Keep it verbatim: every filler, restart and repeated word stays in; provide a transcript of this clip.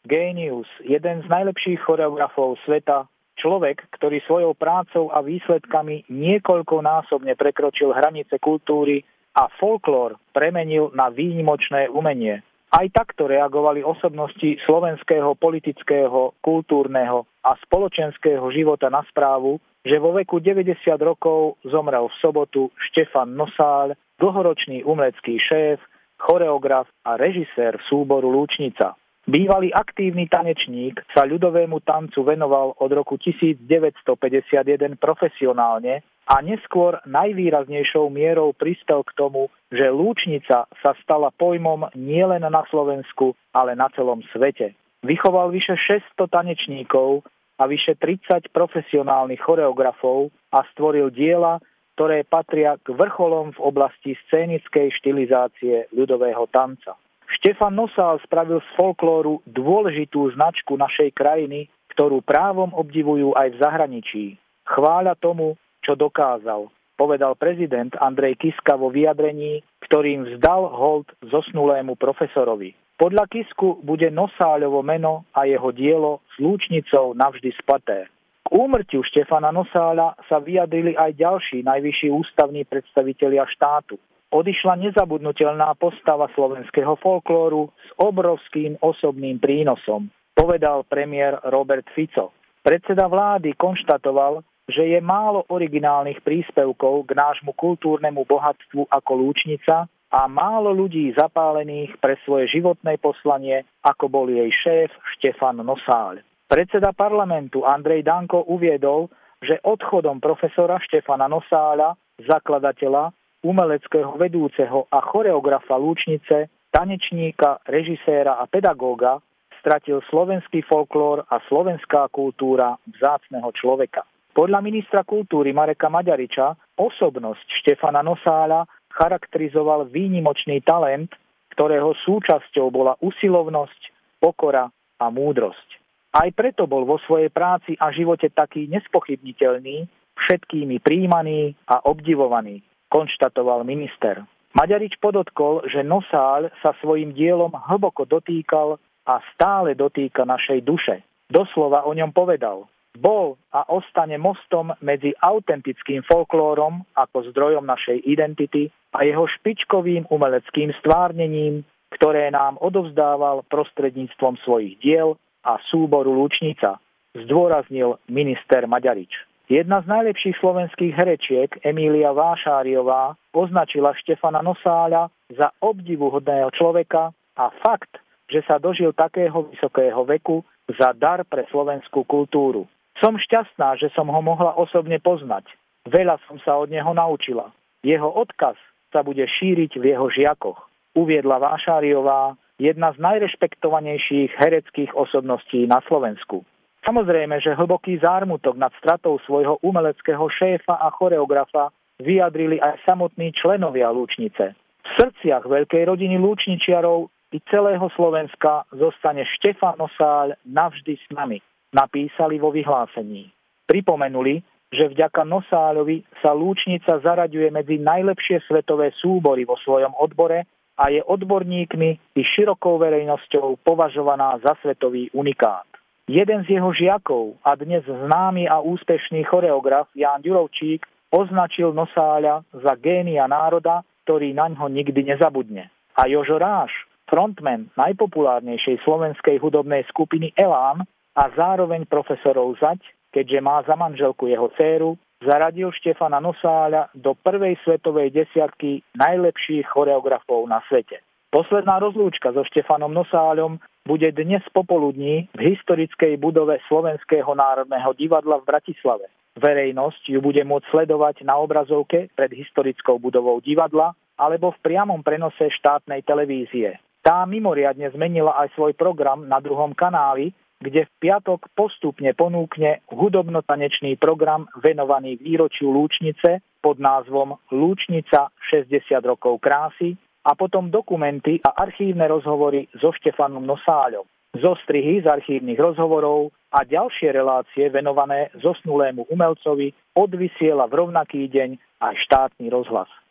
génius, jeden z najlepších choreografov sveta, človek, ktorý svojou prácou a výsledkami niekoľkonásobne prekročil hranice kultúry a folklór premenil na výnimočné umenie. Aj takto reagovali osobnosti slovenského politického, kultúrneho a spoločenského života na správu, že vo veku deväťdesiat rokov zomrel v sobotu Štefan Nosáľ, dlhoročný umelecký šéf, choreograf a režisér súboru Lúčnica. Bývalý aktívny tanečník sa ľudovému tancu venoval od roku devätnásťstopäťdesiatjeden profesionálne a neskôr najvýraznejšou mierou prispel k tomu, že Lúčnica sa stala pojmom nielen na Slovensku, ale na celom svete. Vychoval vyše šesťsto tanečníkov a vyše tridsať profesionálnych choreografov a stvoril diela, ktoré patria k vrcholom v oblasti scénickej štilizácie ľudového tanca. Štefan Nosáľ spravil z folklóru dôležitú značku našej krajiny, ktorú právom obdivujú aj v zahraničí. Chváľa tomu, čo dokázal, povedal prezident Andrej Kiska vo vyjadrení, ktorým vzdal hold zosnulému profesorovi. Podľa Kisku bude Nosáľovo meno a jeho dielo s Lúčnicou navždy spaté. K úmrtiu Štefana Nosáľa sa vyjadrili aj ďalší najvyšší ústavní predstavitelia štátu. Odišla nezabudnutelná postava slovenského folklóru s obrovským osobným prínosom, povedal premiér Robert Fico. Predseda vlády konštatoval, že je málo originálnych príspevkov k nášmu kultúrnemu bohatstvu ako Lúčnica a málo ľudí zapálených pre svoje životné poslanie, ako bol jej šéf Štefan Nosáľ. Predseda parlamentu Andrej Danko uviedol, že odchodom profesora Štefana Nosáľa, zakladateľa, umeleckého vedúceho a choreografa Lúčnice, tanečníka, režiséra a pedagóga, stratil slovenský folklór a slovenská kultúra vzácneho človeka. Podľa ministra kultúry Mareka Maďariča osobnosť Štefana Nosáľa charakterizoval výnimočný talent, ktorého súčasťou bola usilovnosť, pokora a múdrosť. Aj preto bol vo svojej práci a živote taký nespochybniteľný, všetkými prijímaný a obdivovaný, konštatoval minister. Maďarič podotkol, že Nosáľ sa svojím dielom hlboko dotýkal a stále dotýka našej duše. Doslova o ňom povedal: bol a ostane mostom medzi autentickým folklórom ako zdrojom našej identity a jeho špičkovým umeleckým stvárnením, ktoré nám odovzdával prostredníctvom svojich diel a súboru Lúčnica, zdôraznil minister Maďarič. Jedna z najlepších slovenských herečiek, Emília Vášáriová, označila Štefana Nosáľa za obdivuhodného človeka a fakt, že sa dožil takého vysokého veku, za dar pre slovenskú kultúru. Som šťastná, že som ho mohla osobne poznať. Veľa som sa od neho naučila. Jeho odkaz sa bude šíriť v jeho žiakoch, uviedla Vášáriová, jedna z najrešpektovanejších hereckých osobností na Slovensku. Samozrejme, že hlboký zármutok nad stratou svojho umeleckého šéfa a choreografa vyjadrili aj samotní členovia Lúčnice. V srdciach veľkej rodiny Lúčničiarov i celého Slovenska zostane Štefan Nosáľ navždy s nami, napísali vo vyhlásení. Pripomenuli, že vďaka Nosáľovi sa Lúčnica zaraďuje medzi najlepšie svetové súbory vo svojom odbore a je odborníkmi i širokou verejnosťou považovaná za svetový unikát. Jeden z jeho žiakov a dnes známy a úspešný choreograf Ján Ďurovčík označil Nosáľa za génia národa, ktorý naňho nikdy nezabudne. A Jožo Ráš, frontman najpopulárnejšej slovenskej hudobnej skupiny Elán a zároveň profesorov Zať, keďže má za manželku jeho dcéru, zaradil Štefana Nosáľa do prvej svetovej desiatky najlepších choreografov na svete. Posledná rozlúčka so Štefanom Nosáľom bude dnes popoludní v historickej budove Slovenského národného divadla v Bratislave. Verejnosť ju bude môcť sledovať na obrazovke pred historickou budovou divadla alebo v priamom prenose štátnej televízie. Tá mimoriadne zmenila aj svoj program na druhom kanáli, kde v piatok postupne ponúkne hudobno-tanečný program venovaný výročiu Lúčnice pod názvom Lúčnica šesťdesiat rokov krásy a potom dokumenty a archívne rozhovory so Štefanom Nosáľom. Zostrihy z archívnych rozhovorov a ďalšie relácie venované zosnulému umelcovi odvysiela v rovnaký deň aj štátny rozhlas.